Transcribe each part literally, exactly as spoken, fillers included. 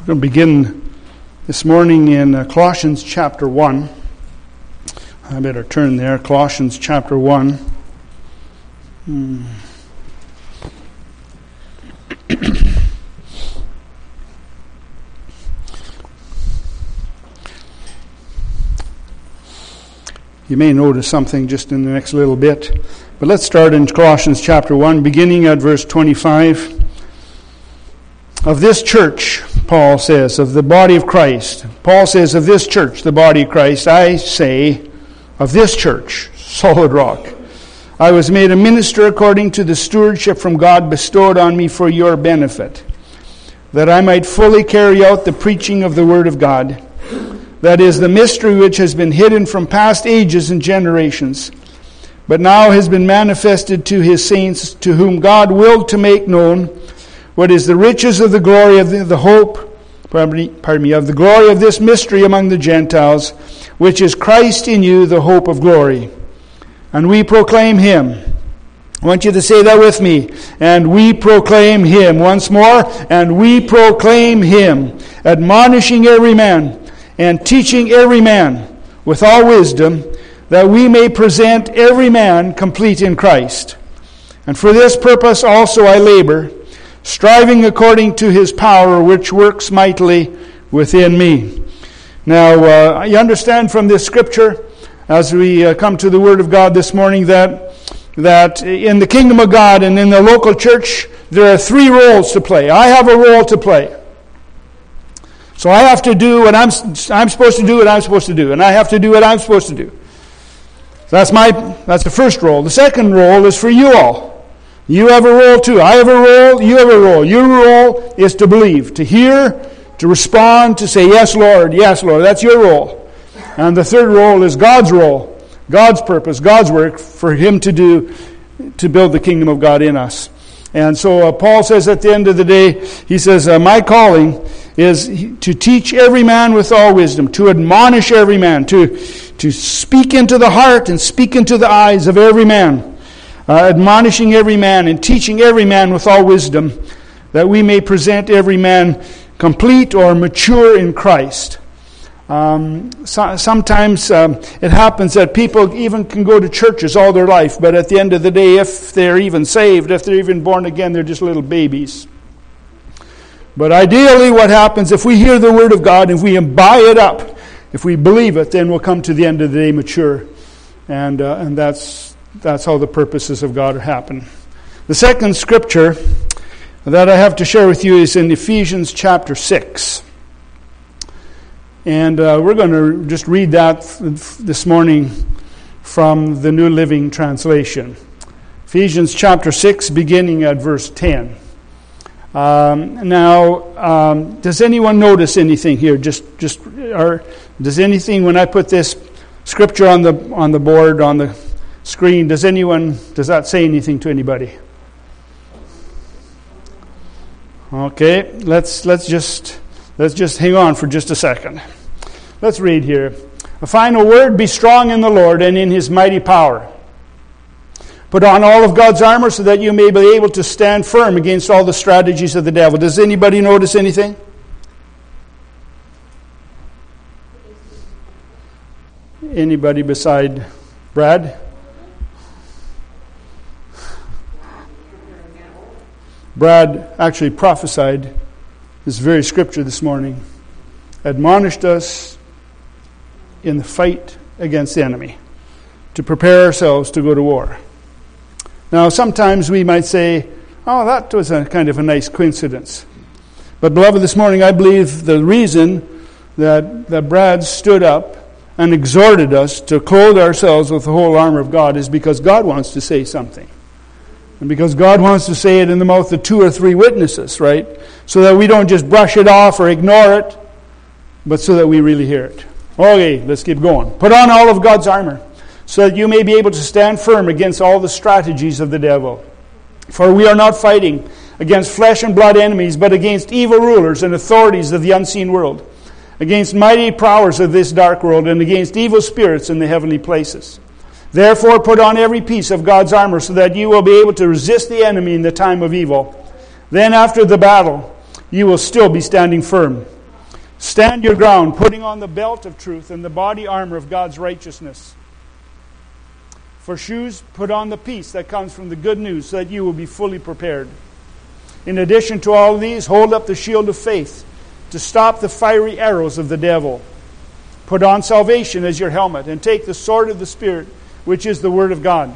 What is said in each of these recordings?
We're going to begin this morning in uh, Colossians chapter one. I better turn there. Colossians chapter one. Hmm. You may notice something just in the next little bit. But let's start in Colossians chapter one, beginning at verse twenty-five. Of this church, Paul says, of the body of Christ. Paul says, of this church, the body of Christ, I say, of this church, Solid Rock, I was made a minister according to the stewardship from God bestowed on me for your benefit, that I might fully carry out the preaching of the Word of God. That is the mystery which has been hidden from past ages and generations, but now has been manifested to his saints, to whom God willed to make known what is the riches of the glory of the, the hope, pardon me, pardon me, of the glory of this mystery among the Gentiles, which is Christ in you, the hope of glory. And we proclaim him. I want you to say that with me. And we proclaim him. Once more. And we proclaim him, admonishing every man and teaching every man with all wisdom, that we may present every man complete in Christ. And for this purpose also I labor, striving according to his power, which works mightily within me. Now, uh, you understand from this scripture, as we uh, come to the Word of God this morning, that that in the kingdom of God and in the local church, there are three roles to play. I have a role to play. So I have to do what I'm I'm supposed to do what I'm supposed to do, and I have to do what I'm supposed to do. So that's my that's the first role. The second role is for you all. You have a role too. I have a role. You have a role. Your role is to believe, to hear, to respond, to say, yes, Lord, yes, Lord. That's your role. And the third role is God's role, God's purpose, God's work for him to do, to build the kingdom of God in us. And so uh, Paul says at the end of the day, he says, uh, my calling is to teach every man with all wisdom, to admonish every man, to, to speak into the heart and speak into the eyes of every man. Uh, admonishing every man and teaching every man with all wisdom, that we may present every man complete or mature in Christ. Um, so, sometimes um, it happens that people even can go to churches all their life, but at the end of the day, if they're even saved, if they're even born again, they're just little babies. But ideally, what happens if we hear the Word of God, if we buy it up, if we believe it, then we'll come to the end of the day mature. And, uh, and that's That's how the purposes of God are happening. The second scripture that I have to share with you is in Ephesians chapter six. And uh, we're going to just read that this morning from the New Living Translation. Ephesians chapter six, beginning at verse ten. Um, now, um, does anyone notice anything here? Just, just, or does anything when I put this scripture on the on the board on the screen, does anyone, does that say anything to anybody? Okay, let's let's just let's just hang on for just a second. Let's read here. A final word, be strong in the Lord and in his mighty power. Put on all of God's armor so that you may be able to stand firm against all the strategies of the devil. Does anybody notice anything? Anybody beside Brad? Brad actually prophesied this very scripture this morning, admonished us in the fight against the enemy to prepare ourselves to go to war. Now, sometimes we might say, oh, that was a kind of a nice coincidence. But, beloved, this morning I believe the reason that, that Brad stood up and exhorted us to clothe ourselves with the whole armor of God is because God wants to say something. And because God wants to say it in the mouth of two or three witnesses, right? So that we don't just brush it off or ignore it, but so that we really hear it. Okay, let's keep going. Put on all of God's armor, so that you may be able to stand firm against all the strategies of the devil. For we are not fighting against flesh and blood enemies, but against evil rulers and authorities of the unseen world, against mighty powers of this dark world, and against evil spirits in the heavenly places. Therefore, put on every piece of God's armor so that you will be able to resist the enemy in the time of evil. Then after the battle, you will still be standing firm. Stand your ground, putting on the belt of truth and the body armor of God's righteousness. For shoes, put on the peace that comes from the good news, so that you will be fully prepared. In addition to all of these, hold up the shield of faith to stop the fiery arrows of the devil. Put on salvation as your helmet, and take the sword of the Spirit, which is the Word of God.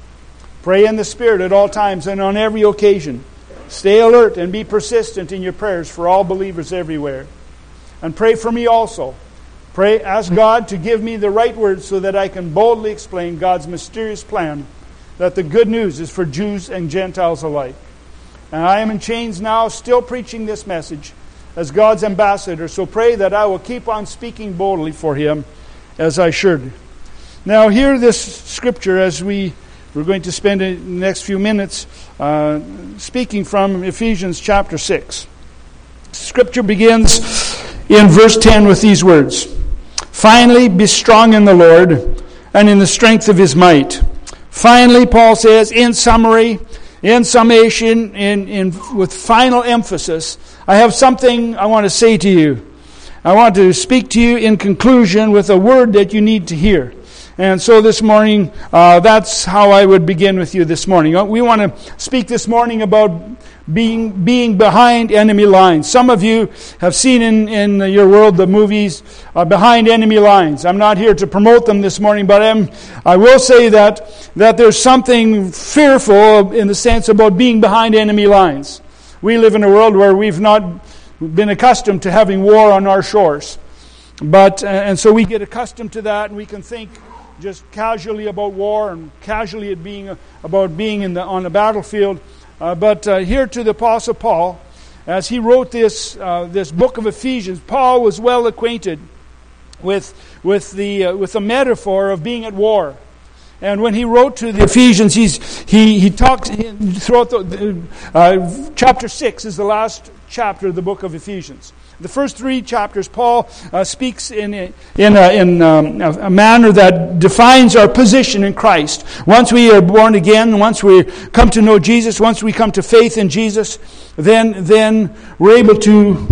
Pray in the Spirit at all times and on every occasion. Stay alert and be persistent in your prayers for all believers everywhere. And pray for me also. Pray, ask God to give me the right words so that I can boldly explain God's mysterious plan, that the good news is for Jews and Gentiles alike. And I am in chains now, still preaching this message as God's ambassador, so pray that I will keep on speaking boldly for Him as I should. Now hear this scripture as we, we're going to spend the next few minutes uh, speaking from Ephesians chapter six. Scripture begins in verse ten with these words. Finally, be strong in the Lord and in the strength of His might. Finally, Paul says, in summary, in summation, in, in with final emphasis, I have something I want to say to you. I want to speak to you in conclusion with a word that you need to hear. And so this morning, uh, that's how I would begin with you this morning. We want to speak this morning about being being behind enemy lines. Some of you have seen in, in your world the movies uh, Behind Enemy Lines. I'm not here to promote them this morning, but I'm, I will say that, that there's something fearful in the sense about being behind enemy lines. We live in a world where we've not been accustomed to having war on our shores. But uh, and so we get accustomed to that, and we can think just casually about war and casually it being uh, about being in the on the battlefield. Uh, but uh, here to the Apostle Paul, as he wrote this uh, this book of Ephesians, Paul was well acquainted with with the uh, with the metaphor of being at war. And when he wrote to the Ephesians, he's he he talks throughout the uh, chapter six is the last chapter of the book of Ephesians. The first three chapters, Paul uh, speaks in a, in, a, in um, a manner that defines our position in Christ. Once we are born again, once we come to know Jesus, once we come to faith in Jesus, then then we're able to,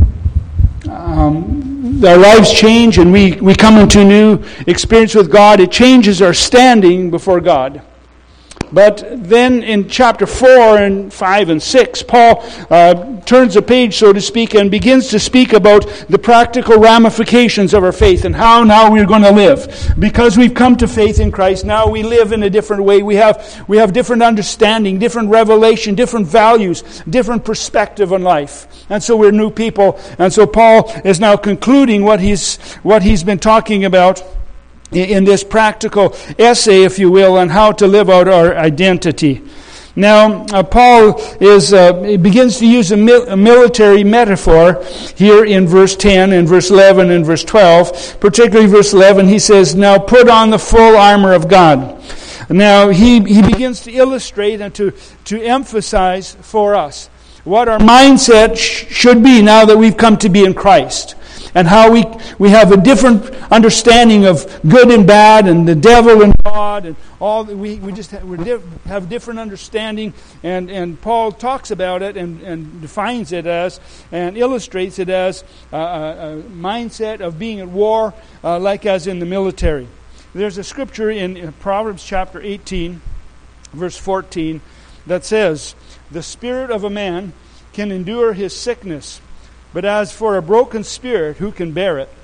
um, our lives change and we, we come into a new experience with God. It changes our standing before God. But then in chapter four and five and six, Paul uh, turns a page, so to speak, and begins to speak about the practical ramifications of our faith and how now we're going to live. Because we've come to faith in Christ, now we live in a different way. We have we have different understanding, different revelation, different values, different perspective on life. And so we're new people. And so Paul is now concluding what he's what he's been talking about in this practical essay, if you will, on how to live out our identity. Now, uh, Paul is uh, he begins to use a, mil- a military metaphor here in verse ten and verse eleven and verse twelve. Particularly verse eleven, he says, now put on the full armor of God. Now, he, he begins to illustrate and to, to emphasize for us what our mindset sh- should be now that we've come to be in Christ. And how we we have a different understanding of good and bad, and the devil and God, and all. We we just have, we diff, have different understanding, and, and Paul talks about it and, and defines it as and illustrates it as a, a, a mindset of being at war, uh, like as in the military. There's a scripture in, in Proverbs chapter eighteen, verse fourteen, that says, "The spirit of a man can endure his sickness, but as for a broken spirit, who can bear it?"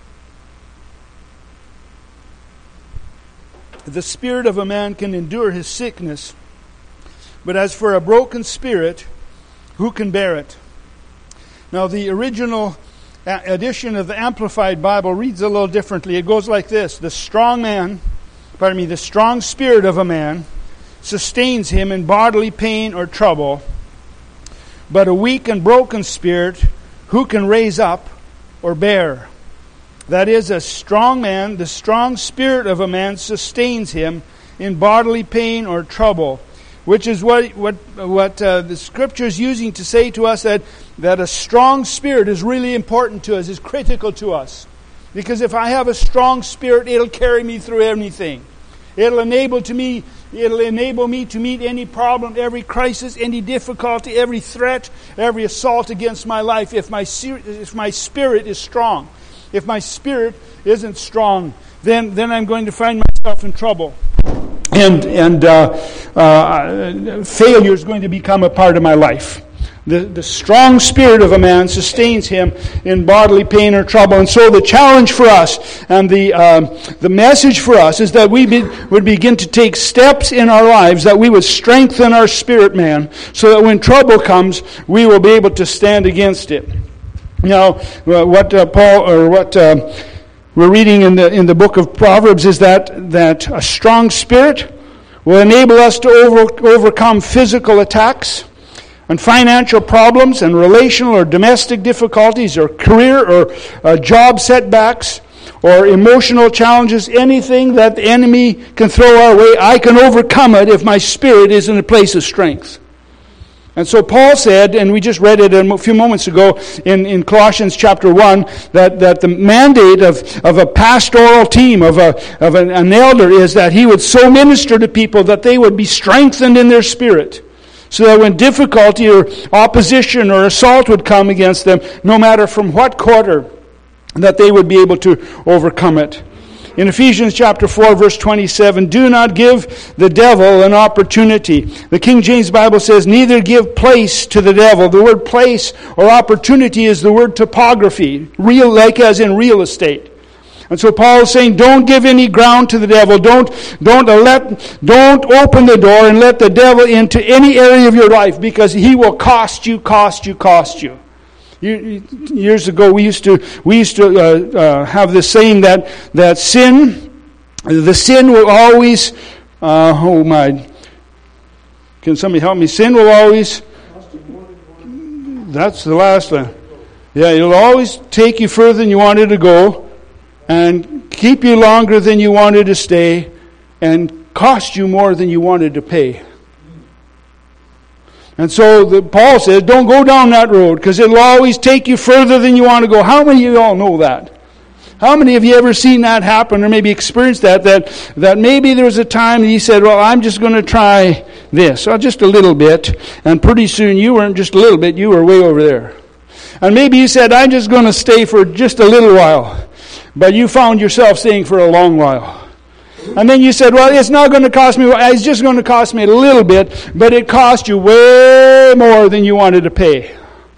The spirit of a man can endure his sickness, but as for a broken spirit, who can bear it? Now, the original edition of the Amplified Bible reads a little differently. It goes like this: the strong man, pardon me, the strong spirit of a man sustains him in bodily pain or trouble, but a weak and broken spirit, who can raise up or bear? That is, a strong man, the strong spirit of a man sustains him in bodily pain or trouble, which is what what what uh, the Scripture is using to say to us that, that a strong spirit is really important to us, is critical to us. Because if I have a strong spirit, it'll carry me through anything. It'll enable to me It'll enable me to meet any problem, every crisis, any difficulty, every threat, every assault against my life if my if my spirit is strong. If my spirit isn't strong, then, then I'm going to find myself in trouble. And, and uh, uh, failure is going to become a part of my life. The, the strong spirit of a man sustains him in bodily pain or trouble. And so the challenge for us and the um, the message for us is that we be, would begin to take steps in our lives, that we would strengthen our spirit man, so that when trouble comes, we will be able to stand against it. Now, what uh, Paul, or what uh, we're reading in the in the book of Proverbs is that, that a strong spirit will enable us to over, overcome physical attacks and financial problems and relational or domestic difficulties or career or uh, job setbacks or emotional challenges, anything that the enemy can throw our way, I can overcome it if my spirit is in a place of strength. And so Paul said, and we just read it a few moments ago in, in Colossians chapter one, that, that the mandate of, of a pastoral team, of, a, of an, an elder, is that he would so minister to people that they would be strengthened in their spirit, so that when difficulty or opposition or assault would come against them, no matter from what quarter, that they would be able to overcome it. In Ephesians chapter four, verse twenty-seven, do not give the devil an opportunity. The King James Bible says, neither give place to the devil. The word place or opportunity is the word topography, real, like as in real estate. And so Paul is saying, don't give any ground to the devil. Don't, don't let, don't open the door and let the devil into any area of your life, because he will cost you, cost you, cost you. Years ago, we used to we used to uh, uh, have this saying that that sin, the sin will always. Uh, oh my! Can somebody help me? Sin will always. That's the last one. Yeah, it'll always take you further than you wanted to go, and keep you longer than you wanted to stay, and cost you more than you wanted to pay. And so the, Paul says, don't go down that road, because it'll always take you further than you want to go. How many of you all know that? How many of you ever seen that happen, or maybe experienced that, that, that maybe there was a time that he said, well, I'm just going to try this, or just a little bit, and pretty soon you weren't just a little bit, you were way over there. And maybe you said, I'm just going to stay for just a little while, but you found yourself staying for a long while. And then you said, well, it's not going to cost me, it's just going to cost me a little bit, but it cost you way more than you wanted to pay.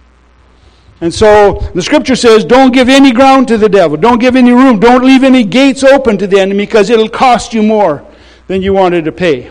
And so the scripture says, don't give any ground to the devil. Don't give any room. Don't leave any gates open to the enemy, because it'll cost you more than you wanted to pay.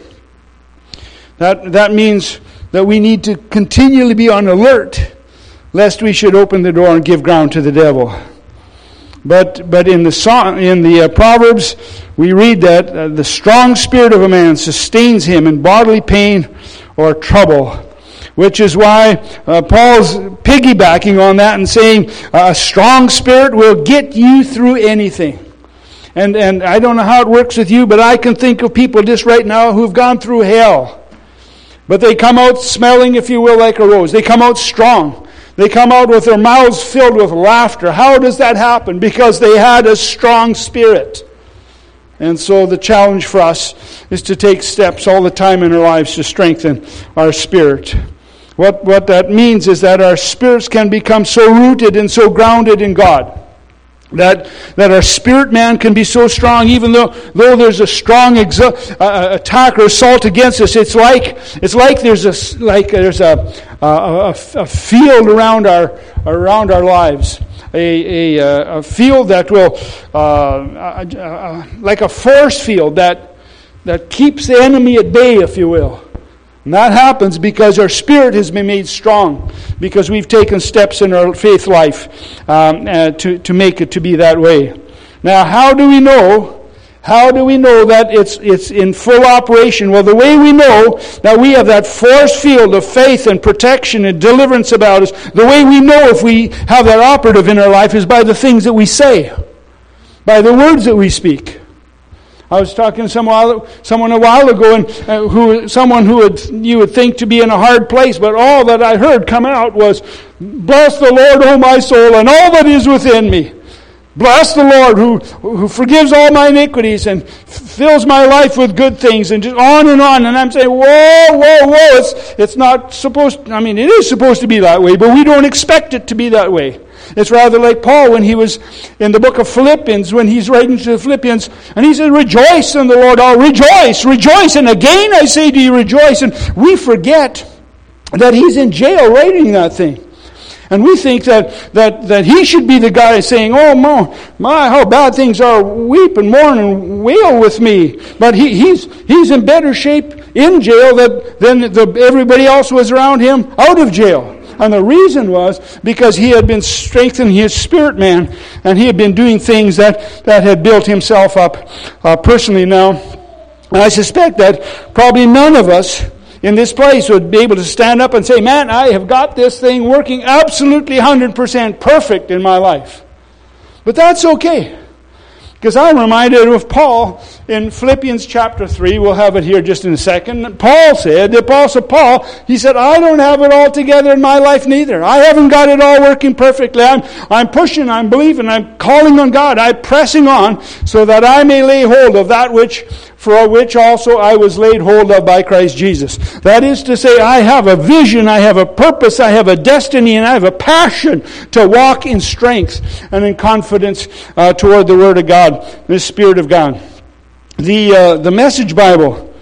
That, that means that we need to continually be on alert, lest we should open the door and give ground to the devil. But but in the song, in the uh, Proverbs, we read that uh, the strong spirit of a man sustains him in bodily pain or trouble, which is why uh, Paul's piggybacking on that and saying uh, a strong spirit will get you through anything. And and I don't know how it works with you, but I can think of people just right now who've gone through hell, but they come out smelling, if you will, like a rose. They come out strong. They come out with their mouths filled with laughter. How does that happen? Because they had a strong spirit. And so the challenge for us is to take steps all the time in our lives to strengthen our spirit. What, what that means is that our spirits can become so rooted and so grounded in God, that that our spirit man can be so strong, even though though there's a strong exu- uh, attack or assault against us. It's like it's like there's a like there's a a, a, a field around our around our lives, a a, a field that will uh, uh, uh, like a force field that that keeps the enemy at bay, if you will. And that happens because our spirit has been made strong, because we've taken steps in our faith life um, uh, to, to make it to be that way. Now, how do we know? How do we know that it's it's in full operation? Well, the way we know that we have that force field of faith and protection and deliverance about us, the way we know if we have that operative in our life is by the things that we say, by the words that we speak. I was talking to someone, someone a while ago, and uh, who someone who would you would think to be in a hard place, but all that I heard come out was, "Bless the Lord, O my soul, and all that is within me." Bless the Lord who, who forgives all my iniquities and fills my life with good things, and just on and on. And I'm saying, whoa, whoa, whoa. It's, it's not supposed, I mean, it is supposed to be that way, but we don't expect it to be that way. It's rather like Paul when he was in the book of Philippians, when he's writing to the Philippians, and he says, rejoice in the Lord. Oh, rejoice, rejoice. And again I say to you, rejoice. And we forget that he's in jail writing that thing. And we think that, that, that he should be the guy saying, oh, my, my, how bad things are. Weep and mourn and wail with me. But he, he's he's in better shape in jail that, than the, everybody else was around him out of jail. And the reason was because he had been strengthening his spirit man, and he had been doing things that, that had built himself up uh, personally. Now, I suspect that probably none of us in this place would be able to stand up and say, man, I have got this thing working absolutely one hundred percent perfect in my life. But that's okay. Because I'm reminded of Paul in Philippians chapter three. We'll have it here just in a second. Paul said, the Apostle Paul, he said, I don't have it all together in my life neither. I haven't got it all working perfectly. I'm, I'm pushing, I'm believing, I'm calling on God. I'm pressing on so that I may lay hold of that which for which also I was laid hold of by Christ Jesus. That is to say, I have a vision, I have a purpose, I have a destiny, and I have a passion to walk in strength and in confidence uh, toward the Word of God, the Spirit of God. The uh, the Message Bible,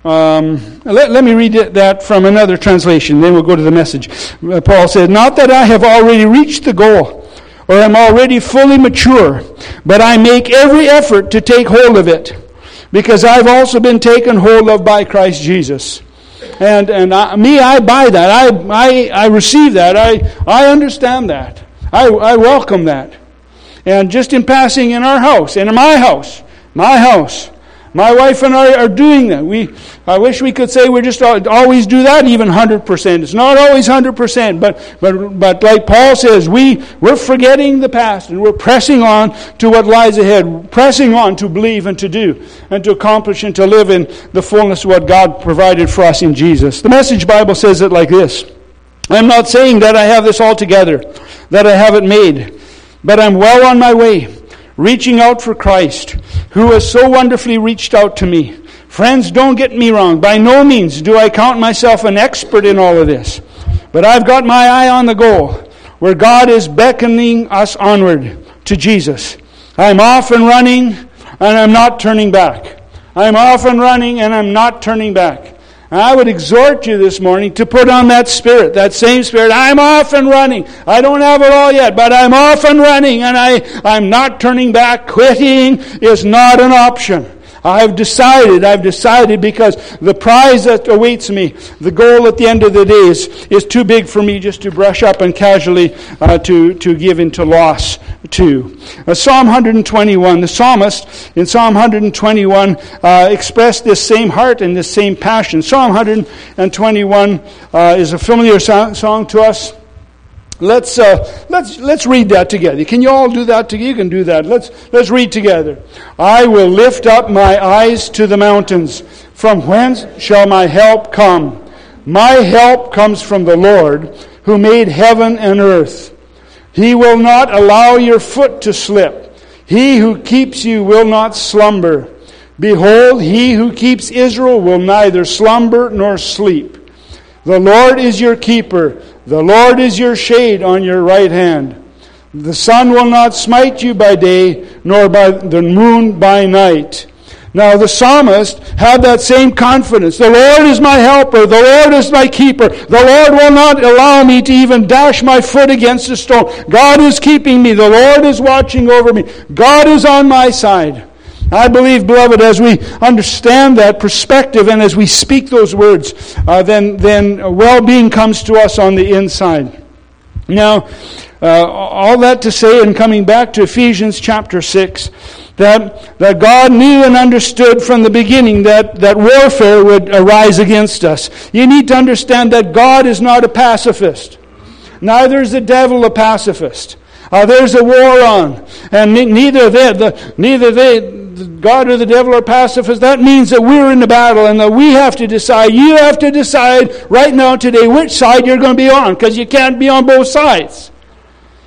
um, let, let me read that from another translation, then we'll go to the Message. Uh, Paul said, not that I have already reached the goal, or am already fully mature, but I make every effort to take hold of it, because I've also been taken hold of by Christ Jesus. And and I, me, I buy that. I I, I receive that. I, I understand that. I, I welcome that. And just in passing in our house, in my house, my house, my wife and I are doing that. We, I wish we could say we just always do that, even one hundred percent. It's not always one hundred percent, but but but like Paul says, we, we're forgetting the past and we're pressing on to what lies ahead, pressing on to believe and to do and to accomplish and to live in the fullness of what God provided for us in Jesus. The Message Bible says it like this. I'm not saying that I have this all together, that I have it made, but I'm well on my way, reaching out for Christ, who has so wonderfully reached out to me. Friends, don't get me wrong. By no means do I count myself an expert in all of this. But I've got my eye on the goal, where God is beckoning us onward to Jesus. I'm off and running, and I'm not turning back. I'm off and running, and I'm not turning back. And I would exhort you this morning to put on that spirit, that same spirit. I'm off and running. I don't have it all yet, but I'm off and running, and I, I'm not turning back. Quitting is not an option. I've decided, I've decided because the prize that awaits me, the goal at the end of the day is, is too big for me just to brush up and casually uh, to, to give into loss to. Uh, Psalm one twenty-one, the psalmist in Psalm one twenty-one uh, expressed this same heart and this same passion. Psalm one twenty-one uh, is a familiar song, song to us. Let's uh, let's let's read that together. Can you all do that together? You can do that. Let's let's read together. I will lift up my eyes to the mountains. From whence shall my help come? My help comes from the Lord, who made heaven and earth. He will not allow your foot to slip. He who keeps you will not slumber. Behold, he who keeps Israel will neither slumber nor sleep. The Lord is your keeper. The Lord is your shade on your right hand. The sun will not smite you by day, nor by the moon by night. Now the psalmist had that same confidence. The Lord is my helper. The Lord is my keeper. The Lord will not allow me to even dash my foot against a stone. God is keeping me. The Lord is watching over me. God is on my side. I believe, beloved, as we understand that perspective and as we speak those words, uh, then, then well-being comes to us on the inside. Now, uh, all that to say, and coming back to Ephesians chapter six, that, that God knew and understood from the beginning that, that warfare would arise against us. You need to understand that God is not a pacifist. Neither is the devil a pacifist. Uh, there's a war on, and ne- neither they, the, neither they, God or the devil are pacifists. That means that we're in the battle, and that we have to decide. You have to decide right now today which side you're going to be on, because you can't be on both sides.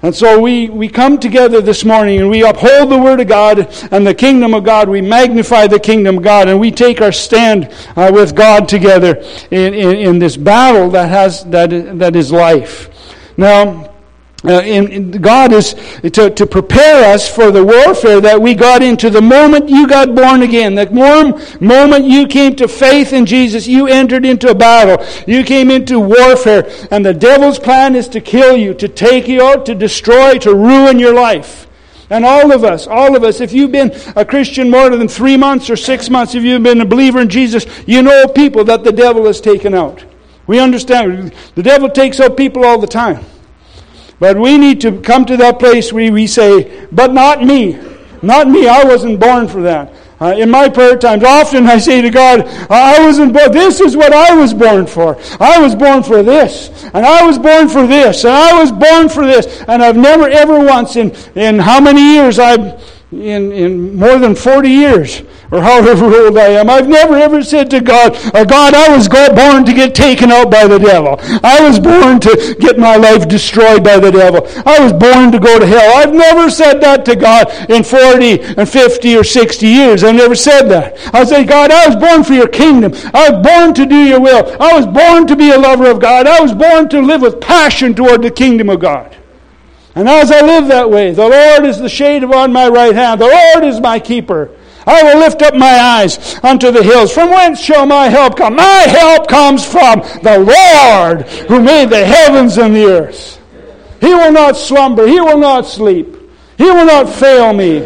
And so we, we come together this morning and we uphold the Word of God and the kingdom of God. We magnify the kingdom of God, and we take our stand uh, with God together in, in, in this battle that has that that is life. Now, Uh, in, in God is to, to prepare us for the warfare that we got into the moment you got born again. The moment you came to faith in Jesus, you entered into a battle. You came into warfare. And the devil's plan is to kill you, to take you out, to destroy, to ruin your life. And all of us, all of us, if you've been a Christian more than three months or six months, if you've been a believer in Jesus, you know people that the devil has taken out. We understand. The devil takes out people all the time. But we need to come to that place where we say, but not me. Not me. I wasn't born for that. Uh, in my prayer times, often I say to God, I wasn't born. This is what I was born for. I was born for this. And I was born for this. And I was born for this. And I've never, ever once in, in how many years I've, in, in more than forty years, or however old I am, I've never ever said to God, oh God, I was born to get taken out by the devil. I was born to get my life destroyed by the devil. I was born to go to hell. I've never said that to God in forty and fifty or sixty years. I've never said that. I say, God, I was born for your kingdom. I was born to do your will. I was born to be a lover of God. I was born to live with passion toward the kingdom of God. And as I live that way, the Lord is the shade upon my right hand. The Lord is my keeper. I will lift up my eyes unto the hills. From whence shall my help come? My help comes from the Lord who made the heavens and the earth. He will not slumber. He will not sleep. He will not fail me.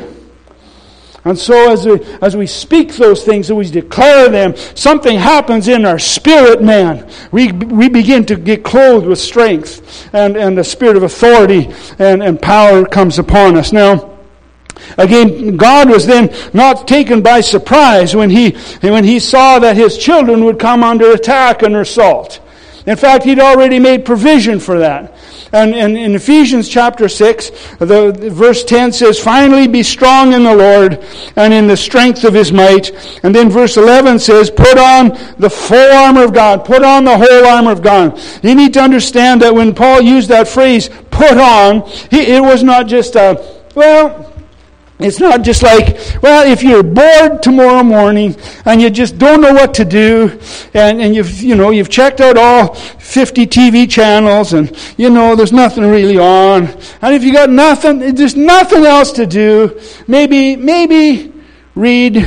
And so as we, as we speak those things, as we declare them, something happens in our spirit man. We we begin to get clothed with strength, and, and the spirit of authority and, and power comes upon us. Now, again, God was then not taken by surprise when he when he saw that his children would come under attack and assault. In fact, he'd already made provision for that. And, and in Ephesians chapter six, the, the verse ten says, finally be strong in the Lord and in the strength of his might. And then verse eleven says, put on the full armor of God. Put on the whole armor of God. You need to understand that when Paul used that phrase, put on, he, it was not just a, well... It's not just like, well, if you're bored tomorrow morning and you just don't know what to do, and, and you've, you know, you've checked out all fifty T V channels, and, you know, there's nothing really on. And if you got nothing, there's nothing else to do, maybe, maybe read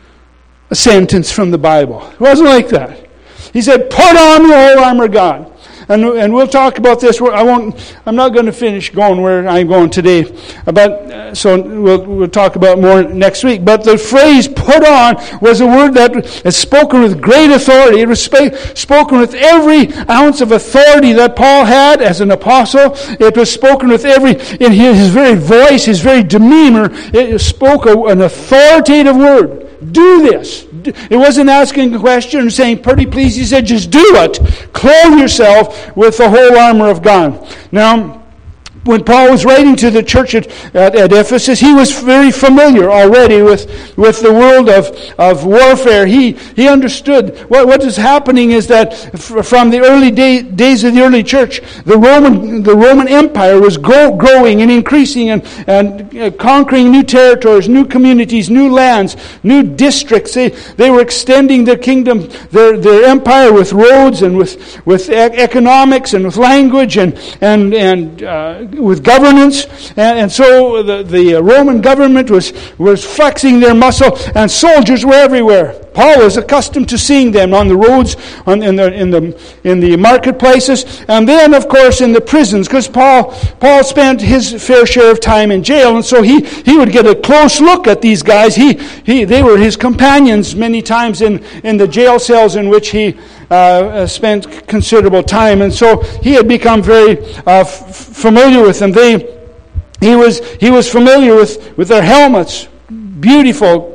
a sentence from the Bible. It wasn't like that. He said, put on the whole armor of God. And, and we'll talk about this. I won't. I'm not going to finish going where I'm going today. But uh, so we'll we'll talk about more next week. But the phrase "put on" was a word that is spoken with great authority. It was sp- spoken with every ounce of authority that Paul had as an apostle. It was spoken with every in his, his very voice, his very demeanor. It spoke a, an authoritative word. Do this. It wasn't asking a question and saying, pretty please. He said, just do it. Clothe yourself with the whole armor of God. Now, when Paul was writing to the church at, at, at Ephesus, he was very familiar already with, with the world of, of warfare. He he understood what, what is happening is that f- from the early day, days of the early church, the Roman the Roman Empire was grow, growing and increasing and, and uh, conquering new territories, new communities, new lands, new districts. They, they were extending their kingdom, their, their empire with roads and with, with e- economics and with language and, and, and uh, with governance, and, and so the, the Roman government was, was flexing their muscle, and soldiers were everywhere. Paul was accustomed to seeing them on the roads, on, in the in the in the marketplaces, and then, of course, in the prisons, because Paul Paul spent his fair share of time in jail, and so he, he would get a close look at these guys. He he they were his companions many times in, in the jail cells in which he uh, spent considerable time, and so he had become very uh, f- familiar with them. They he was he was familiar with, with their helmets, beautiful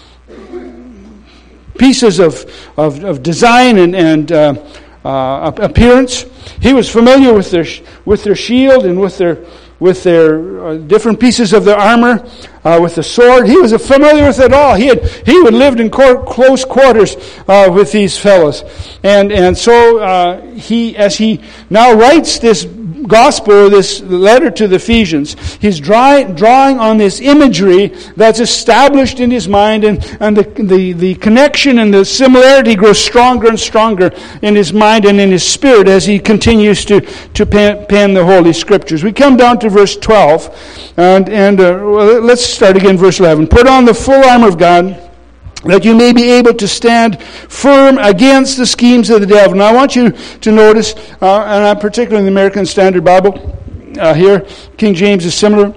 pieces of, of, of design and, and uh, uh, appearance. He was familiar with their with their shield and with their with their uh, different pieces of their armor, uh, with the sword. He was familiar with it all. He had he had lived in cor- close quarters uh, with these fellows, and and so uh, he as he now writes this gospel, this letter to the Ephesians, he's dry, drawing on this imagery that's established in his mind, and, and the, the, the connection and the similarity grows stronger and stronger in his mind and in his spirit as he continues to, to pen, pen the Holy Scriptures. We come down to verse twelve, and, and uh, well, let's start again, verse eleven. Put on the full armor of God, that you may be able to stand firm against the schemes of the devil. Now I want you to notice, uh, and I'm particularly in the American Standard Bible uh, here, King James is similar,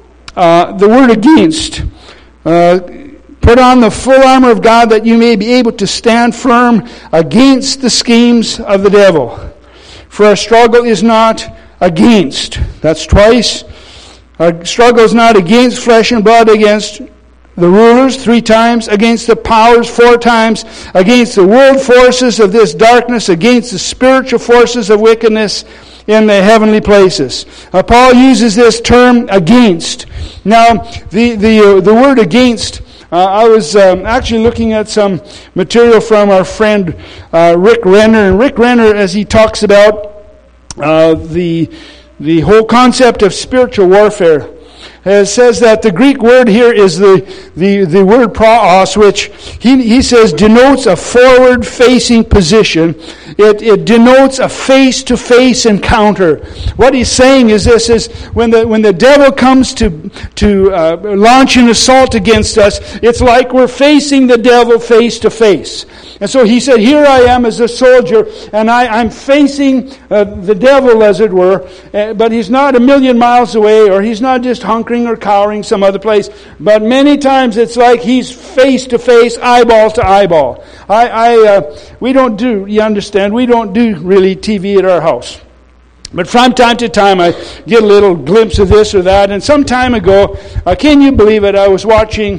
uh, the word against. Uh, Put on the full armor of God that you may be able to stand firm against the schemes of the devil. For our struggle is not against. That's twice. Our struggle is not against flesh and blood, against the rulers three times, against the powers four times, against the world forces of this darkness, against the spiritual forces of wickedness in the heavenly places. Uh, Paul uses this term against. Now, the the uh, the word against, uh, I was um, actually looking at some material from our friend uh, Rick Renner, and Rick Renner, as he talks about uh, the the whole concept of spiritual warfare, it says that the Greek word here is the, the, the word praos, which he, he says denotes a forward-facing position. It, it denotes a face-to-face encounter. What he's saying is this, is when the when the devil comes to, to uh, launch an assault against us, it's like we're facing the devil face-to-face. And so he said, here I am as a soldier, and I, I'm facing uh, the devil, as it were, uh, but he's not a million miles away, or he's not just hunkering or cowering some other place, but many times it's like he's face-to-face, eyeball to eyeball. I, I uh, we don't do, you understand, we don't do really T V at our house. But from time to time I get a little glimpse of this or that, and some time ago, uh, can you believe it, I was watching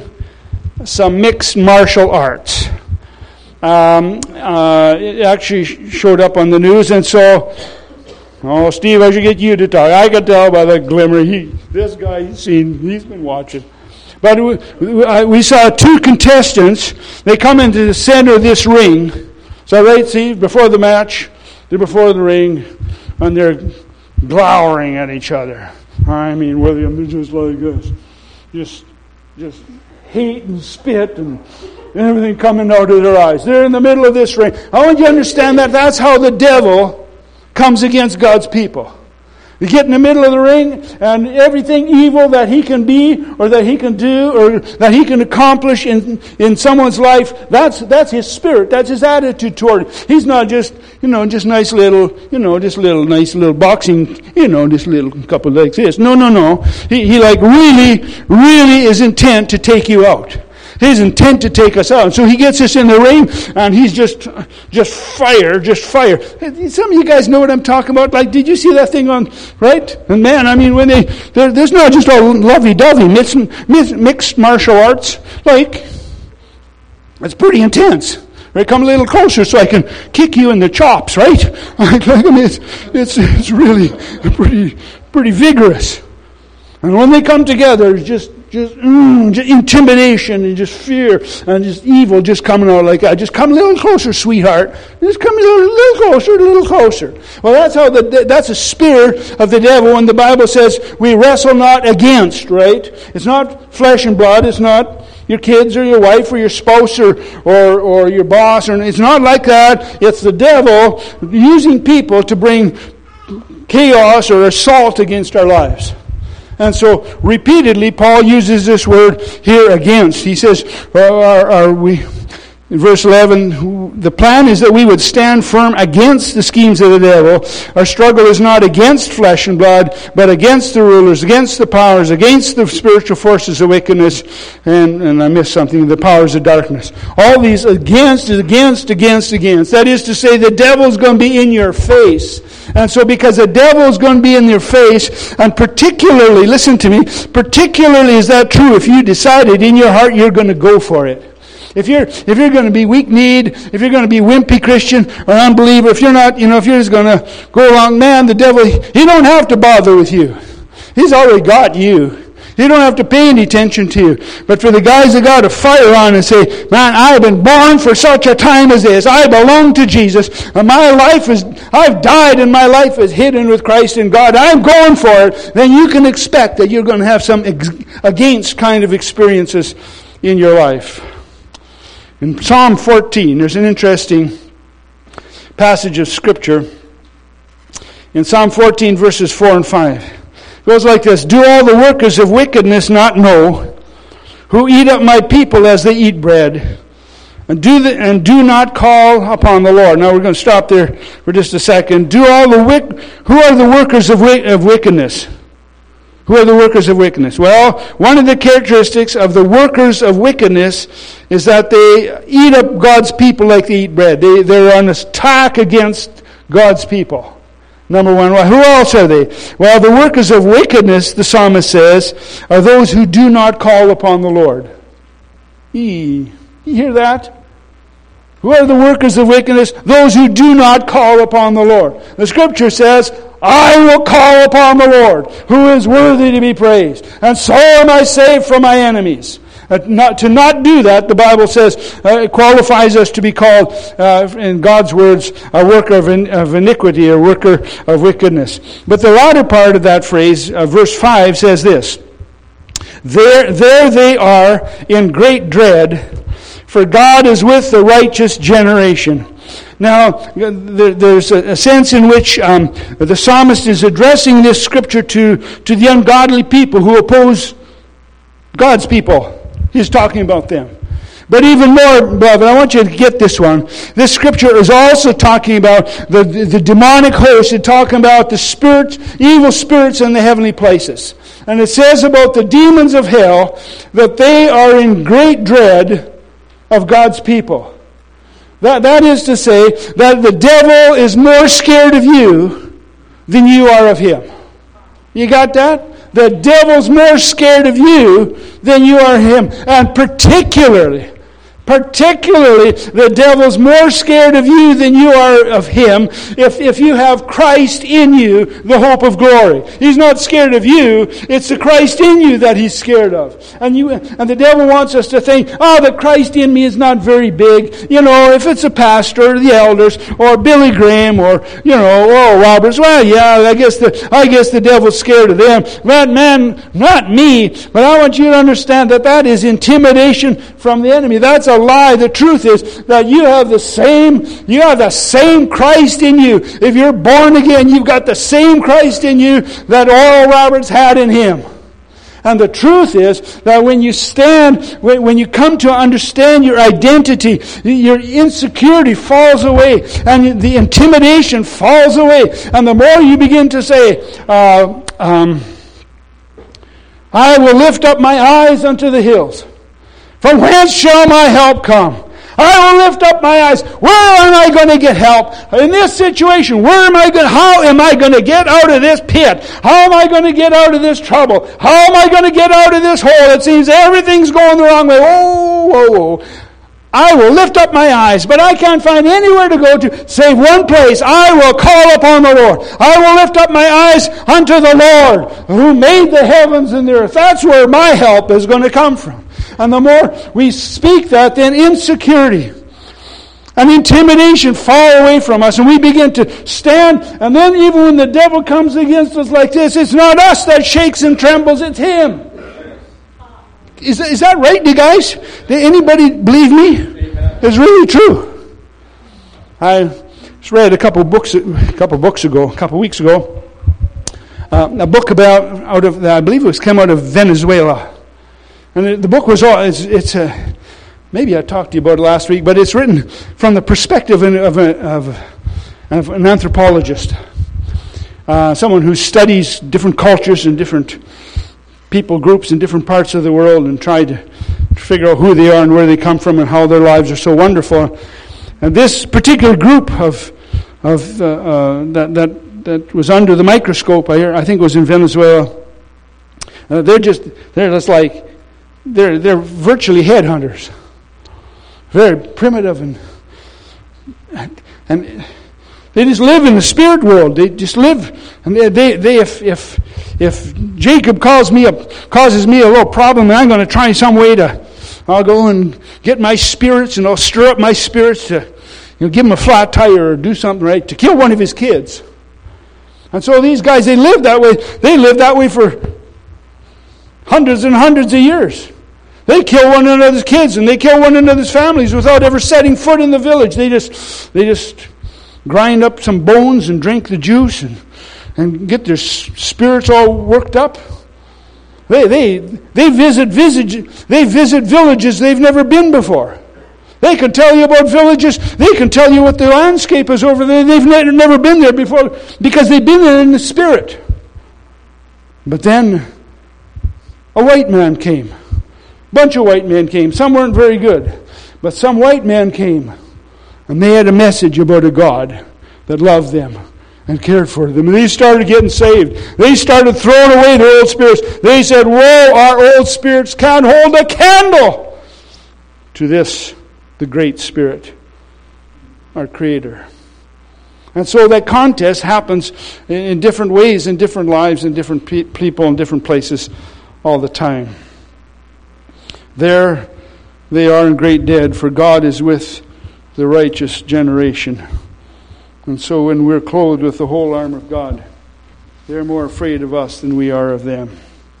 some mixed martial arts. Um, uh, it actually showed up on the news, and so, oh, Steve, I should get you to talk. I could tell by the glimmer. He, this guy, he's seen, he's been watching. But we, we saw two contestants. They come into the center of this ring. So, right, see, before the match, they're before the ring, and they're glowering at each other. I mean, William, they're just like this. Just, just hate and spit and and everything coming out of their eyes. They're in the middle of this ring. I want you to understand that that's how the devil comes against God's people. You get in the middle of the ring, and everything evil that he can be, or that he can do, or that he can accomplish in, in someone's life, that's that's his spirit. That's his attitude toward it. He's not just, you know, just nice little, you know, just little nice little boxing, you know, just little couple like this. No, no, no. He, he like really, really is intent to take you out. His intent to take us out. So he gets us in the ring, and he's just, just fire, just fire. Some of you guys know what I'm talking about. Like, did you see that thing on, right? And man, I mean, when they, there's not just all lovey-dovey, mixed, mixed martial arts. Like, it's pretty intense. Right? Come a little closer so I can kick you in the chops, right? Like, I mean, it's, it's, it's really pretty, pretty vigorous. And when they come together, it's just, Just, mm, just intimidation and just fear and just evil just coming out like that. Just come a little closer, sweetheart. Just come a little, little closer, a little closer. Well, that's how the that's a spirit of the devil. When the Bible says we wrestle not against, right? It's not flesh and blood. It's not your kids or your wife or your spouse or or, or your boss. Or it's not like that. It's the devil using people to bring chaos or assault against our lives. And so, repeatedly, Paul uses this word here, against. He says, are, are we, in verse eleven, the plan is that we would stand firm against the schemes of the devil. Our struggle is not against flesh and blood, but against the rulers, against the powers, against the spiritual forces of wickedness, and, and I missed something, the powers of darkness. All these against is against, against, against. That is to say, the devil's going to be in your face. And so because the devil is going to be in your face, and particularly, listen to me, particularly is that true if you decided in your heart you're going to go for it. If you're if you're going to be weak-kneed, if you're going to be wimpy Christian or unbeliever, if you're not, you know, if you're just going to go along, man, the devil, he don't have to bother with you. He's already got you. He don't have to pay any attention to you. But for the guys that got a fire on and say, man, I've been born for such a time as this. I belong to Jesus. And my life is, I've died and my life is hidden with Christ in God. I'm going for it. Then you can expect that you're going to have some ex- against kind of experiences in your life. In Psalm fourteen, there's an interesting passage of Scripture. In Psalm fourteen, verses four and five. It goes like this. Do all the workers of wickedness not know, who eat up my people as they eat bread, and do the, and do not call upon the Lord. Now we're going to stop there for just a second. Do all the wick, who are the workers of, of wickedness? Who are the workers of wickedness? Well, one of the characteristics of the workers of wickedness is that they eat up God's people like they eat bread. They, they're on attack against God's people. Number one. Well, who else are they? Well, the workers of wickedness, the psalmist says, are those who do not call upon the Lord. E. You hear that? Who are the workers of wickedness? Those who do not call upon the Lord. The Scripture says, I will call upon the Lord, who is worthy to be praised. And so am I saved from my enemies. Uh, not, to not do that, the Bible says, uh, it qualifies us to be called, uh, in God's words, a worker of, in, of iniquity, a worker of wickedness. But the latter part of that phrase, uh, verse five, says this. There, there they are in great dread, for God is with the righteous generation. Now, there's a sense in which um, the psalmist is addressing this scripture to, to the ungodly people who oppose God's people. He's talking about them. But even more, beloved, I want you to get this one. This scripture is also talking about the, the, the demonic host. It's talking about the spirits, evil spirits in the heavenly places. And it says about the demons of hell that they are in great dread of God's people. That, that is to say that the devil is more scared of you than you are of him. You got that? The devil's more scared of you than you are him. And particularly, particularly, the devil's more scared of you than you are of him if, if you have Christ in you, the hope of glory. He's not scared of you. It's the Christ in you that he's scared of. And you and the devil wants us to think, oh, the Christ in me is not very big. You know, if it's a pastor or the elders or Billy Graham or, you know, Oral Roberts, well, yeah, I guess the I guess the devil's scared of them. But man, not me. But I want you to understand that that is intimidation from the enemy. That's a lie. The truth is that you have the same, you have the same Christ in you. If you're born again, you've got the same Christ in you that Oral Roberts had in him. And the truth is that when you stand, when you come to understand your identity, your insecurity falls away, and the intimidation falls away. And the more you begin to say, uh, um, I will lift up my eyes unto the hills. From whence shall my help come? I will lift up my eyes. Where am I going to get help? In this situation, where am I going? How am I going to get out of this pit? How am I going to get out of this trouble? How am I going to get out of this hole? It seems everything's going the wrong way. Oh, whoa, whoa. I will lift up my eyes, but I can't find anywhere to go to save one place. I will call upon the Lord. I will lift up my eyes unto the Lord, who made the heavens and the earth. That's where my help is going to come from. And the more we speak that, then insecurity and intimidation fall away from us, and we begin to stand. And then even when the devil comes against us like this, it's not us that shakes and trembles, it's him. Is, is that right, you guys? Did anybody believe me? Amen. It's really true. I just read a couple books, a couple books ago, a couple weeks ago, uh, a book about out of, I believe it was came out of Venezuela. And the book was all, it's, it's a, maybe I talked to you about it last week, but it's written from the perspective of, a, of, of an anthropologist. Uh, someone who studies different cultures and different people groups in different parts of the world and tried to figure out who they are and where they come from and how their lives are so wonderful. And this particular group of, of uh, uh, that, that, that was under the microscope, I, I think it was in Venezuela, uh, they're just, they're just like, They're they're virtually headhunters, very primitive, and and they just live in the spirit world. They just live, and they they, they if if if Jacob calls me a, causes me a little problem, and I'm going to try some way to, I'll go and get my spirits, and I'll stir up my spirits to, you know, give him a flat tire or do something right, to kill one of his kids. And so these guys, they lived that way. They lived that way for hundreds and hundreds of years. They kill one another's kids and they kill one another's families without ever setting foot in the village. They just they just grind up some bones and drink the juice and, and get their spirits all worked up. They they they visit visage, they visit villages they've never been before. They can tell you about villages. They can tell you what the landscape is over there. They've never been there before because they've been there in the spirit. But then a white man came. Bunch of white men came. Some weren't very good. But some white men came. And they had a message about a God that loved them and cared for them. And they started getting saved. They started throwing away their old spirits. They said, whoa, our old spirits can't hold a candle to this, the great Spirit, our Creator. And so that contest happens in different ways, in different lives, in different pe- people, in different places all the time. There they are in great dread, for God is with the righteous generation. And so when we're clothed with the whole armor of God, they're more afraid of us than we are of them.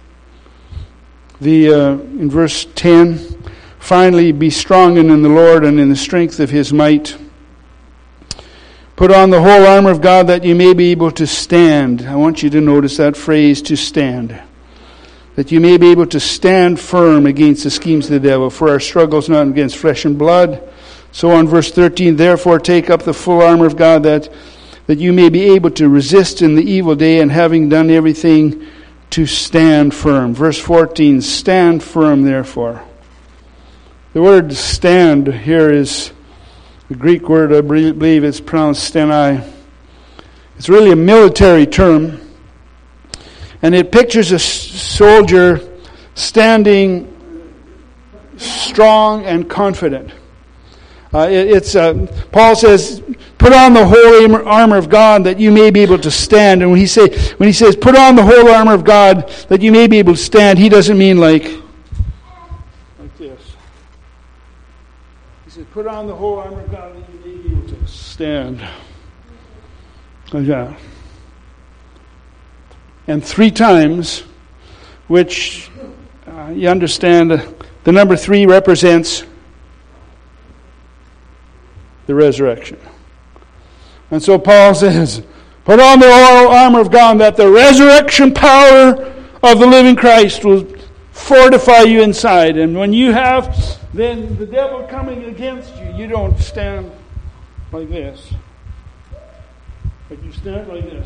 The uh, in verse ten, finally be strong in the Lord and in the strength of His might. Put on the whole armor of God that you may be able to stand. I want you to notice that phrase, to stand. That you may be able to stand firm against the schemes of the devil. For our struggle is not against flesh and blood. So on verse thirteen, therefore take up the full armor of God that, that you may be able to resist in the evil day, and having done everything, to stand firm. Verse fourteen, stand firm therefore. The word stand here is the Greek word, I believe it's pronounced stenai. It's really a military term. And it pictures a soldier standing strong and confident. Uh, it, it's uh, Paul says, "Put on the whole armor of God that you may be able to stand." And when he say, when he says, "Put on the whole armor of God that you may be able to stand," he doesn't mean like like this. He says, "Put on the whole armor of God that you may be able to stand." Like that. And three times, which uh, you understand, uh, the number three represents the resurrection. And so Paul says, put on the whole armor of God that the resurrection power of the living Christ will fortify you inside. And when you have then the devil coming against you, you don't stand like this, but you stand like this.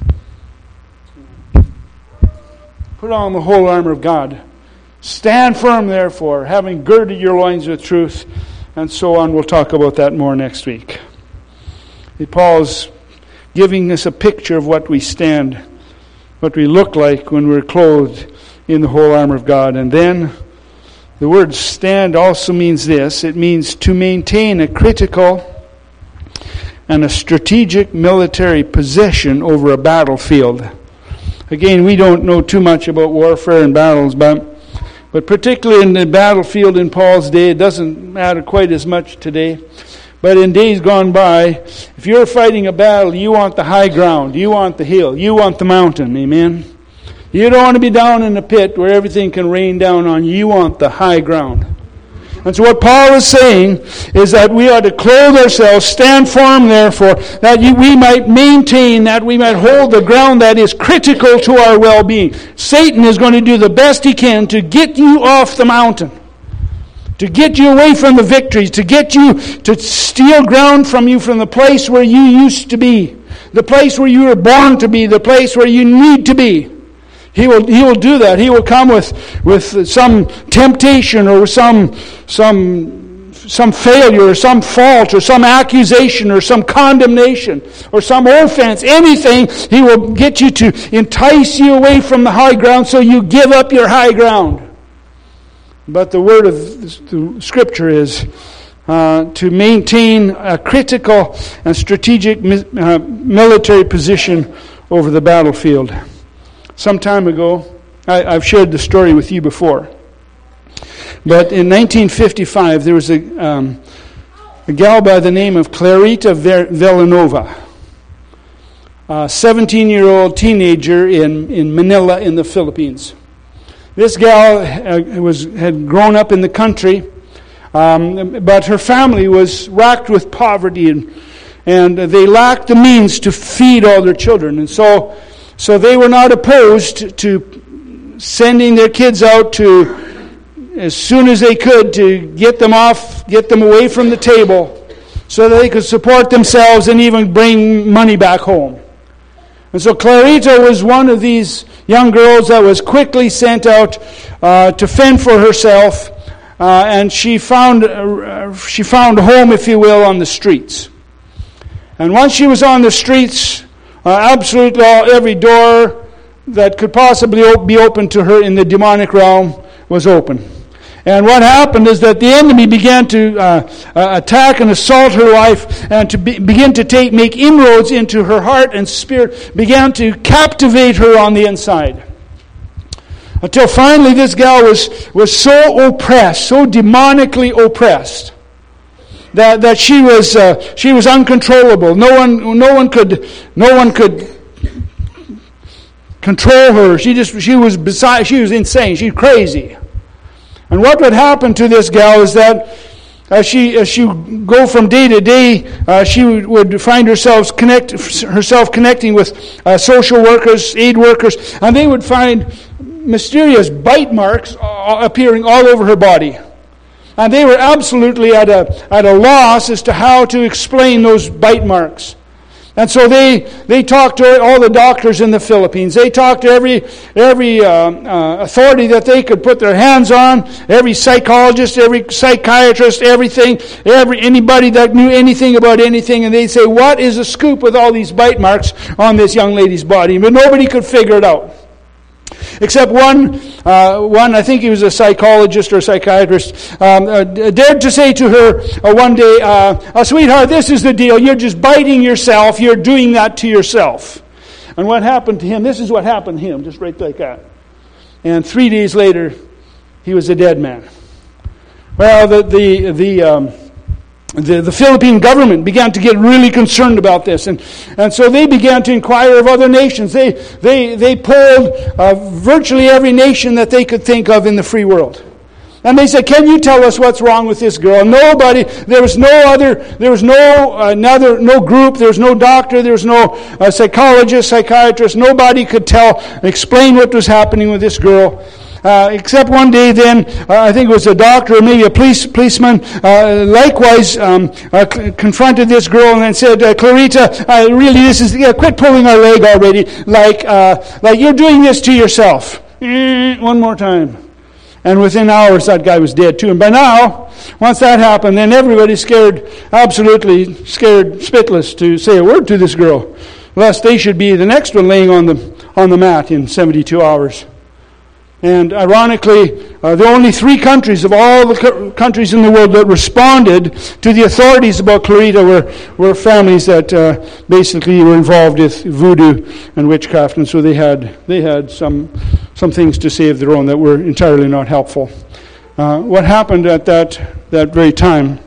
Put on the whole armor of God. Stand firm, therefore, having girded your loins with truth, and so on. We'll talk about that more next week. Paul's giving us a picture of what we stand, what we look like when we're clothed in the whole armor of God. And then the word stand also means this. It means to maintain a critical and a strategic military position over a battlefield. Again, we don't know too much about warfare and battles, but, but particularly in the battlefield in Paul's day, it doesn't matter quite as much today. But in days gone by, if you're fighting a battle, you want the high ground. You want the hill. You want the mountain. Amen? You don't want to be down in the pit where everything can rain down on you. You want the high ground. And so what Paul is saying is that we are to clothe ourselves, stand firm therefore, that we might maintain, that we might hold the ground that is critical to our well-being. Satan is going to do the best he can to get you off the mountain, to get you away from the victories, to get you to steal ground from you from the place where you used to be, the place where you were born to be, the place where you need to be. He will he will do that. He will come with, with some temptation or some some some failure or some fault or some accusation or some condemnation or some offense, anything. He will get you to entice you away from the high ground so you give up your high ground. But the word of the Scripture is uh, to maintain a critical and strategic uh, military position over the battlefield. Some time ago, I, I've shared the story with you before. But in nineteen fifty-five, there was a, um, a gal by the name of Clarita Villanova, a seventeen-year-old teenager in, in Manila in the Philippines. This gal uh, was had grown up in the country, um, but her family was racked with poverty, and, and they lacked the means to feed all their children. And so, so they were not opposed to sending their kids out to, as soon as they could, to get them off, get them away from the table so that they could support themselves and even bring money back home. And so Clarita was one of these young girls that was quickly sent out uh, to fend for herself, uh, and she found uh, she found home, if you will, on the streets. And once she was on the streets, uh, absolutely all, every door that could possibly be open to her in the demonic realm was open. And what happened is that the enemy began to uh, uh, attack and assault her life, and to be, begin to take make inroads into her heart and spirit, began to captivate her on the inside. Until finally this gal was, was so oppressed, so demonically oppressed, that, that she was uh, she was uncontrollable. No one no one could no one could control her. She just she was beside she was insane. She was crazy. And what would happen to this gal is that as she as she go from day to day, uh, she would, would find herself connect herself connecting with uh, social workers, aid workers, and they would find mysterious bite marks uh, appearing all over her body. And they were absolutely at a at a loss as to how to explain those bite marks. And so they they talked to all the doctors in the Philippines. They talked to every every uh, uh, authority that they could put their hands on, every psychologist, every psychiatrist, everything, every anybody that knew anything about anything, and they'd say, "What is the scoop with all these bite marks on this young lady's body?" But nobody could figure it out. Except one, uh, one I think he was a psychologist or a psychiatrist, um, uh, dared to say to her uh, one day, uh, oh, "Sweetheart, this is the deal. You're just biting yourself. You're doing that to yourself." And what happened to him? This is what happened to him, just right like that. And three days later, he was a dead man. Well, the the the. Um, The, the Philippine government began to get really concerned about this, and, and so they began to inquire of other nations. They they they polled uh, virtually every nation that they could think of in the free world, and they said, "Can you tell us what's wrong with this girl?" Nobody. There was no other. There was no another. No group. There was no doctor. There was no uh, psychologist, psychiatrist. Nobody could tell, explain what was happening with this girl. Uh, except one day then, uh, I think it was a doctor or maybe a police policeman, uh, likewise um, uh, c- confronted this girl and then said, uh, "Clarita, uh, really this is, yeah, quit pulling our leg already, like uh, like you're doing this to yourself." Mm, one more time. And within hours that guy was dead too. And by now, once that happened, then everybody's scared, absolutely scared spitless to say a word to this girl, lest they should be the next one laying on the on the mat in seventy-two hours. And ironically, uh, the only three countries of all the co- countries in the world that responded to the authorities about Clarita were, were families that uh, basically were involved with voodoo and witchcraft, and so they had they had some some things to say of their own that were entirely not helpful. Uh, what happened at that that very time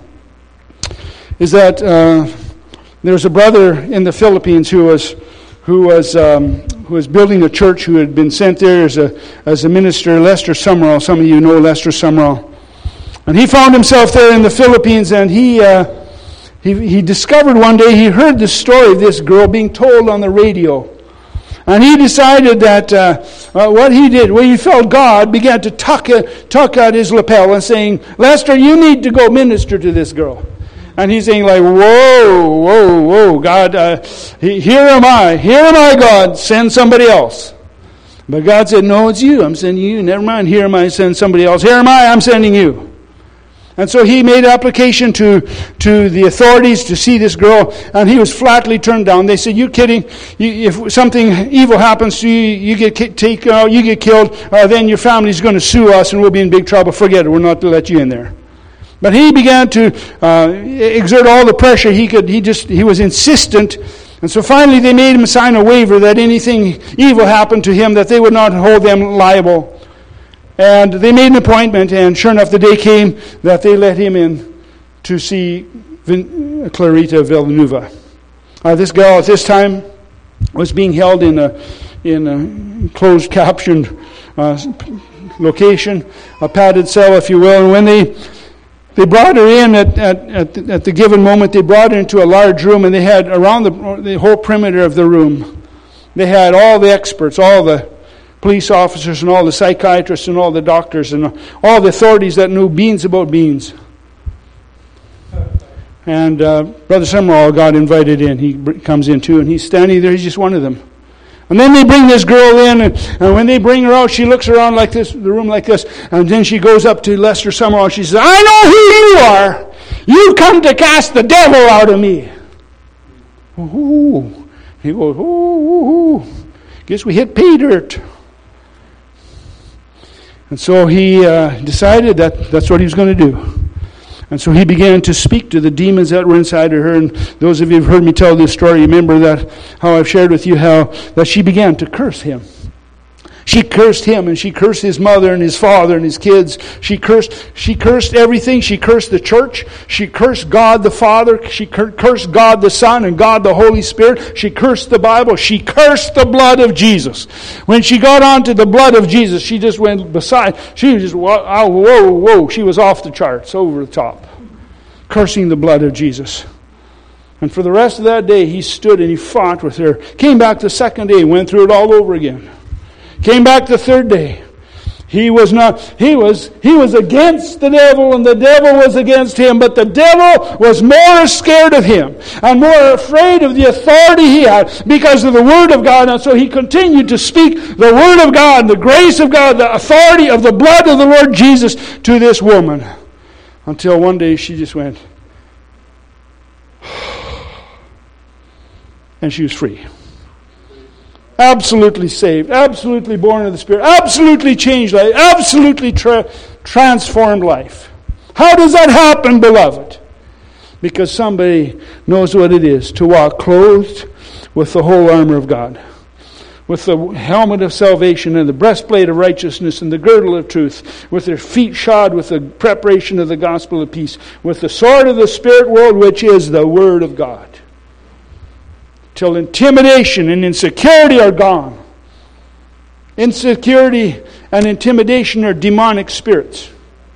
is that uh, there was a brother in the Philippines who was who was. Um, who was building a church, who had been sent there as a as a minister, Lester Sumrall. Some of you know Lester Sumrall. And he found himself there in the Philippines, and he uh, he he discovered one day, he heard the story of this girl being told on the radio. And he decided that uh, uh, what he did, well, he felt God began to tuck, uh, tuck at his lapel and saying, "Lester, you need to go minister to this girl." And he's saying like, whoa, whoa, whoa, God, uh, here am I, here am I, God, send somebody else. But God said, "No, it's you, I'm sending you. Never mind, here am I, send somebody else. Here am I, I'm sending you." And so he made application to, to the authorities to see this girl, and he was flatly turned down. They said, "You're kidding. You, if something evil happens to you, you get taken out, you get killed, uh, then your family's going to sue us and we'll be in big trouble. Forget it, we're not to let you in there." But he began to uh, exert all the pressure he could. He just he was insistent And so finally they made him sign a waiver that anything evil happened to him, that they would not hold them liable. And they made an appointment, and sure enough the day came that they let him in to see Vin- Clarita Villanueva. Uh, this girl at this time was being held in a, in a closed captioned uh, location, a padded cell if you will, and when they They brought her in at, at, at, the, at the given moment. They brought her into a large room, and they had around the, the whole perimeter of the room, they had all the experts, all the police officers and all the psychiatrists and all the doctors and all the authorities that knew beans about beans. And uh, Brother Summerall got invited in. He comes in too, and he's standing there. He's just one of them. And then they bring this girl in, and, and when they bring her out, she looks around like this, the room like this, and then she goes up to Lester Summerall, and she says, "I know who you are. You come to cast the devil out of me." Ooh. He goes, ooh, ooh, ooh. Guess we hit pay dirt. And so he uh, decided that that's what he was going to do. And so he began to speak to the demons that were inside of her. And those of you who've heard me tell this story, remember that how I've shared with you how that she began to curse him. She cursed him, and she cursed his mother and his father and his kids. She cursed she cursed everything. She cursed the church. She cursed God the Father. She cursed God the Son and God the Holy Spirit. She cursed the Bible. She cursed the blood of Jesus. When she got onto the blood of Jesus, she just went beside. She was just, whoa, whoa, whoa. She was off the charts, over the top, cursing the blood of Jesus. And for the rest of that day, he stood and he fought with her. Came back the second day, went through it all over again. Came back the third day. He was not, he was, he was against the devil, and the devil was against him, but the devil was more scared of him and more afraid of the authority he had because of the Word of God. And so he continued to speak the Word of God, the grace of God, the authority of the blood of the Lord Jesus to this woman. Until one day she just went, and she was free. Absolutely saved, absolutely born of the Spirit, absolutely changed life, absolutely tra- transformed life. How does that happen, beloved? Because somebody knows what it is to walk clothed with the whole armor of God, with the helmet of salvation and the breastplate of righteousness and the girdle of truth, with their feet shod with the preparation of the gospel of peace, with the sword of the Spirit world, which is the Word of God. Till intimidation and insecurity are gone. Insecurity and intimidation are demonic spirits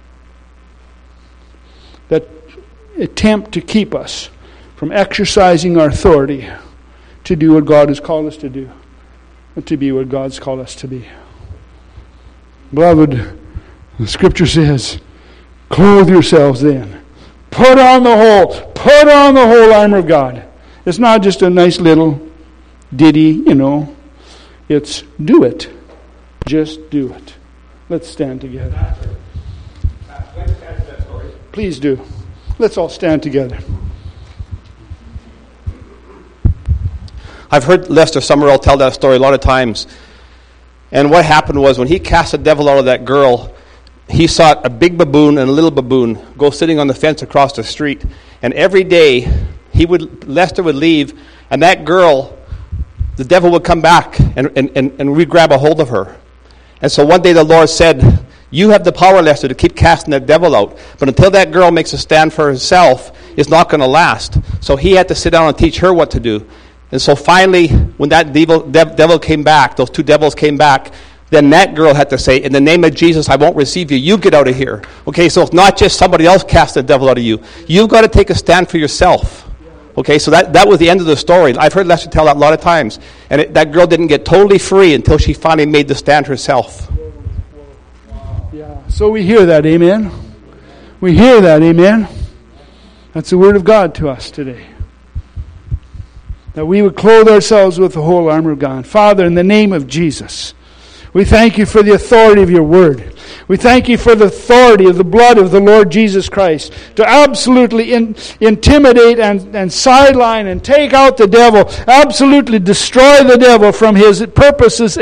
that attempt to keep us from exercising our authority to do what God has called us to do, and to be what God's called us to be. Beloved, the Scripture says, clothe yourselves then. Put on the whole, put on the whole armor of God. It's not just a nice little ditty, you know. It's do it. Just do it. Let's stand together. Please do. Let's all stand together. I've heard Lester Summerall tell that story a lot of times. And what happened was when he cast the devil out of that girl, he saw a big baboon and a little baboon go sitting on the fence across the street. And every day, he would Lester would leave, and that girl, the devil would come back, and, and, and, and we'd grab a hold of her. And so one day the Lord said, you have the power, Lester, to keep casting that devil out. But until that girl makes a stand for herself, it's not going to last. So he had to sit down and teach her what to do. And so finally, when that devil, dev, devil came back, those two devils came back, then that girl had to say, in the name of Jesus, I won't receive you. You get out of here. Okay, so it's not just somebody else cast the devil out of you. You've got to take a stand for yourself. Okay, so that, that was the end of the story. I've heard Lester tell that a lot of times. And it, that girl didn't get totally free until she finally made the stand herself. Yeah. So we hear that, amen? We hear that, amen? That's the Word of God to us today. That we would clothe ourselves with the whole armor of God. Father, in the name of Jesus, we thank you for the authority of your Word. We thank you for the authority of the blood of the Lord Jesus Christ to absolutely in, intimidate and, and sideline and take out the devil, absolutely destroy the devil from his purposes